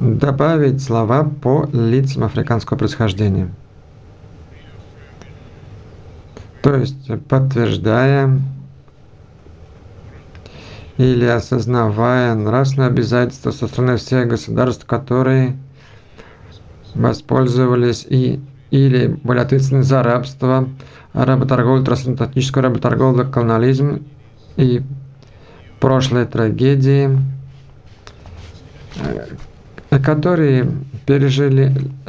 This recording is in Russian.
добавить слова по лицам африканского происхождения. То есть, подтверждая или осознавая нравственные обязательства со стороны всех государств, которые воспользовались или были ответственны за рабство, работорговлю, трансатлантическую работорговлю, колониализм и прошлые трагедии, которые пережили